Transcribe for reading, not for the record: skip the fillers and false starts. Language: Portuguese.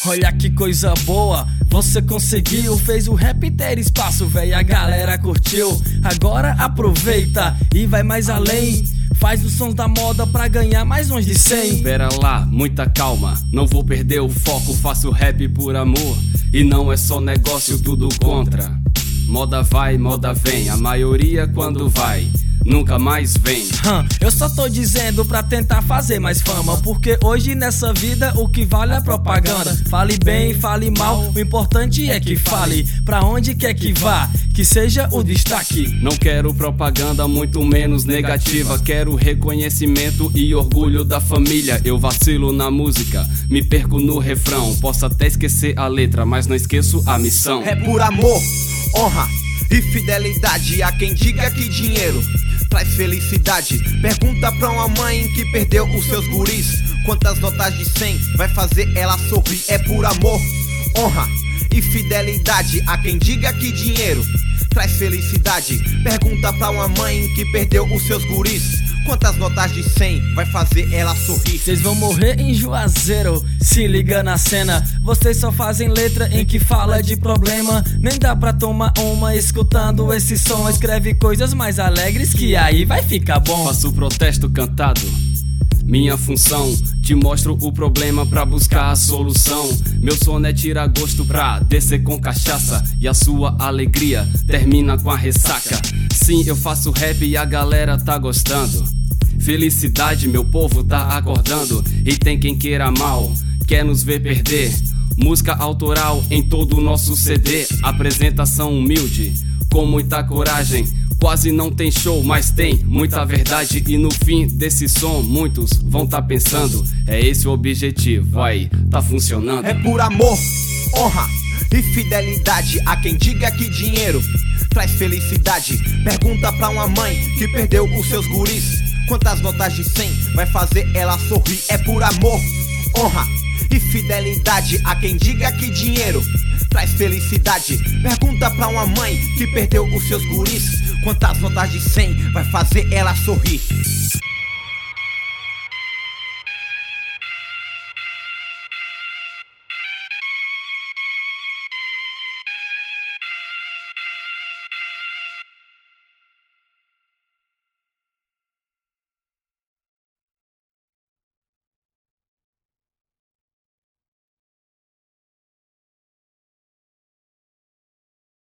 Olha que coisa boa, você conseguiu. Fez o rap ter espaço, véi, a galera curtiu. Agora aproveita e vai mais além. Faz os sons da moda pra ganhar mais uns de 100. Pera lá, muita calma, não vou perder o foco. Faço rap por amor e não é só negócio, tudo contra. Moda vai, moda vem, a maioria quando vai nunca mais vem. Eu só tô dizendo pra tentar fazer mais fama, porque hoje nessa vida o que vale é propaganda. Fale bem, fale mal, o importante é que fale. Pra onde quer que vá, que seja o destaque. Não quero propaganda, muito menos negativa. Quero reconhecimento e orgulho da família. Eu vacilo na música, me perco no refrão. Posso até esquecer a letra, mas não esqueço a missão. É por amor, honra e fidelidade. Há quem diga que dinheiro traz felicidade. Pergunta pra uma mãe que perdeu os seus guris quantas notas de 100 vai fazer ela sorrir. É por amor, honra e fidelidade. Há quem diga que dinheiro traz felicidade. Pergunta pra uma mãe que perdeu os seus guris quantas notas de 100 vai fazer ela sorrir. Vocês vão morrer em Juazeiro, se liga na cena. Vocês só fazem letra em que fala de problema. Nem dá pra tomar uma escutando esse som. Escreve coisas mais alegres que aí vai ficar bom. Faço protesto cantado, minha função. Te mostro o problema pra buscar a solução. Meu sono é tirar gosto pra descer com cachaça, e a sua alegria termina com a ressaca. Sim, eu faço rap e a galera tá gostando. Felicidade, meu povo tá acordando. E tem quem queira mal, quer nos ver perder. Música autoral em todo o nosso CD. Apresentação humilde, com muita coragem. Quase não tem show, mas tem muita verdade. E no fim desse som muitos vão tá pensando: é esse o objetivo, aí tá funcionando. É por amor, honra e fidelidade. Há quem diga que dinheiro traz felicidade. Pergunta pra uma mãe que perdeu os seus guris quantas notas de 100 vai fazer ela sorrir. É por amor, honra e fidelidade. Há quem diga que dinheiro traz felicidade. Pergunta pra uma mãe que perdeu os seus guris quantas notas de 100 vai fazer ela sorrir.